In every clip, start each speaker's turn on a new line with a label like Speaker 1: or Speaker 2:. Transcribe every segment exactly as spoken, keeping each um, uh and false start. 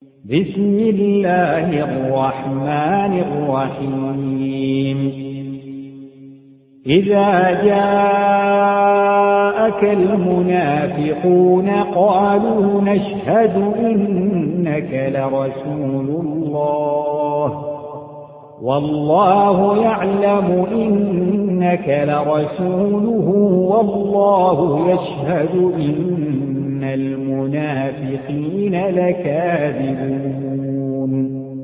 Speaker 1: بسم الله الرحمن الرحيم إذا جاءك المنافقون قالوا نشهد إنك لرسول الله والله يعلم إنك لرسوله والله يشهد إن المنافقين لكاذبون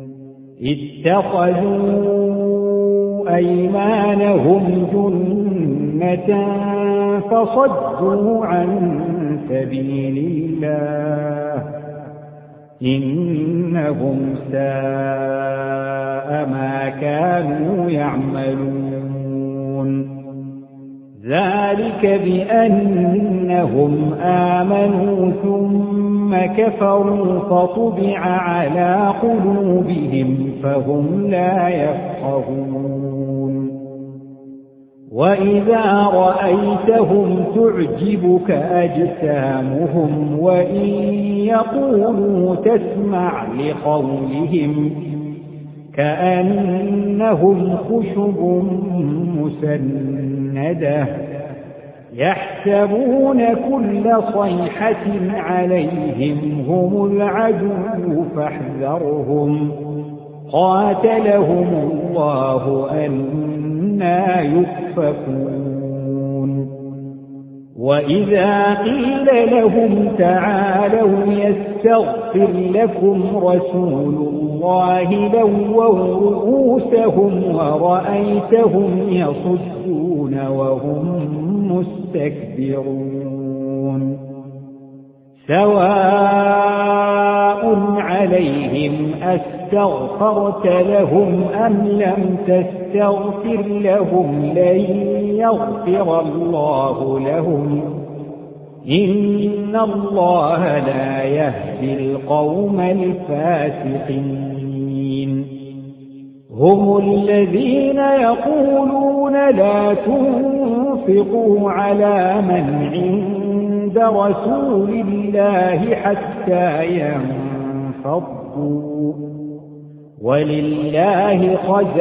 Speaker 1: اتخذوا أيمانهم جنة فصدوا عن سبيل الله إنهم ساء ما كانوا يعملون ذلك بأنهم آمنوا ثم كفروا فطبع على قلوبهم فهم لا يفقهون وإذا رأيتهم تعجبك أجسامهم وإن يقولوا تسمع لقولهم كأنهم خشب مسندة يحسبون كل صيحة عليهم هم العدو فاحذرهم قاتلهم الله أنى يؤفكون وإذا قيل لهم تعالوا يستغفر لكم رسول الله لووا رؤوسهم ورأيتهم يصدون وهم مستكبرون سواء عليهم أستغفرت لهم أم لم تستغفر لهم لن يغفر الله لهم إن الله لا يهدي القوم الفاسقين هم الذين يقولون لا تنفقوا على من عند رسول الله حتى ينفضوا ولله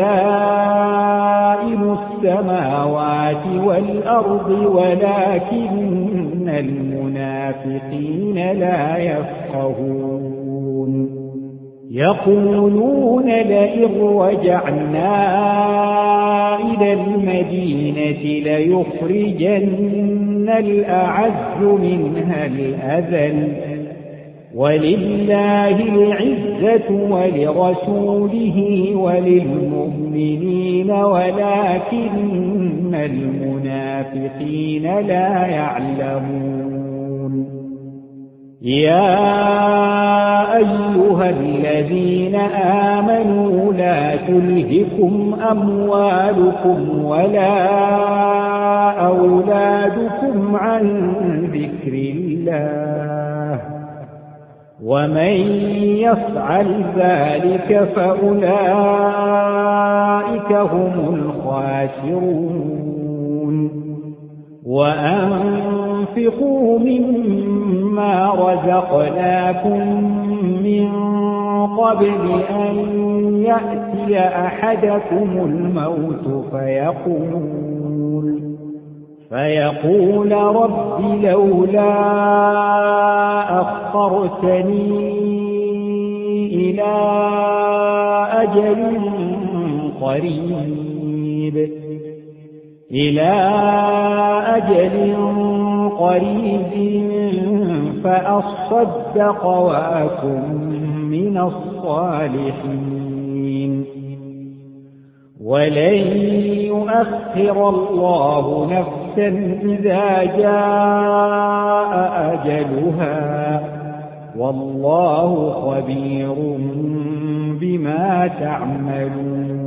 Speaker 1: خزائن السماوات والأرض ولكن المنافقين لا يفقهون يقولون لئن رجعنا إلى المدينة ليخرجن الأعز منها الأذل ولله العزة ولرسوله وللمؤمنين ولكن المنافقين لا يعلمون يا أيها الذين آمنوا لا تلهكم أموالكم ولا أولادكم عن ذكر الله ومن يفعل ذلك فأولئك هم الخاسرون وأنفقوا مما رزقناكم من قبل أن يأتي أحدكم الموت فيقول فيقول رب لولا أخرتني إلى أجل قريب إلى أجل قريب فأصدق وأكن من الصالحين ولن يؤخر الله نفسا إذا جاء أجلها والله خبير بما تعملون